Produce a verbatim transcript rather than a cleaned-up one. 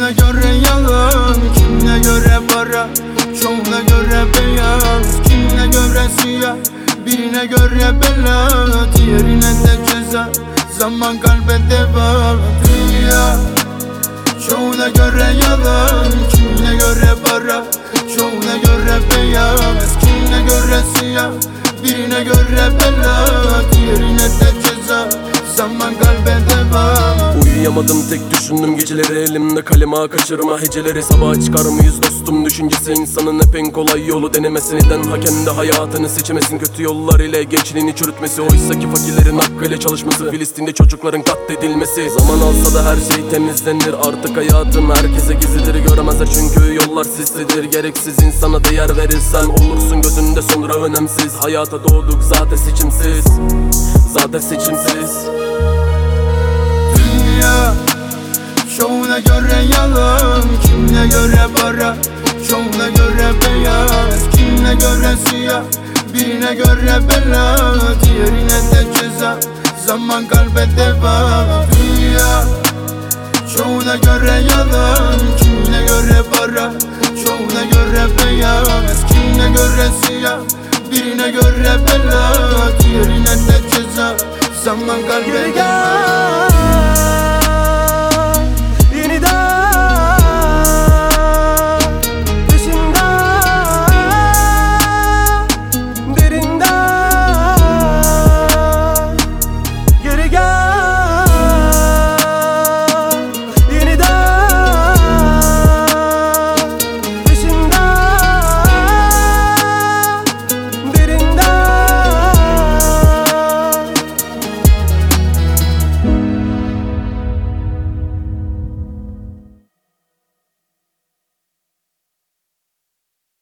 Çoğuna göre yalan, kimine göre para, çoğuna göre beyaz, kimine göre siyah, birine göre bela, diğerine de ceza. Zaman kalbe deva. Dünya çoğuna göre yalan, kimine göre para, çoğuna göre beyaz, kimine göre siyah, birine göre bela, diğerine de ceza. Zaman kalbe devam. Uyuyamadım, tek düşündüm geceleri, elimde kalema kaçırma heceleri. Sabaha çıkar mıyız dostum düşüncesi, insanın hep en kolay yolu denemesi. Neden ha kendi hayatını seçemesin, kötü yollar ile gençliğini çürütmesi. Oysaki fakirlerin hakkıyla çalışması, Filistin'de çocukların katledilmesi. Zaman alsa da her şey temizlenir, artık hayatım herkese gizlidir. Göremezler çünkü yollar sislidir, gereksiz insana değer verirsen olursun gözünde sonra önemsiz. Hayata doğduk zaten seçimsiz, zaten seçimsiz. Dünya çoğuna göre yalan, kimine göre para, çoğuna göre beyaz, kimine göre siyah, birine göre bela, diğerine de ceza. Zaman kalbe devam. Dünya çoğuna göre yalan, kimine göre para, çoğuna göre beyaz, kimine göre siyah, birine göre bela, diğerine de ceza. Zaman kalbe devam.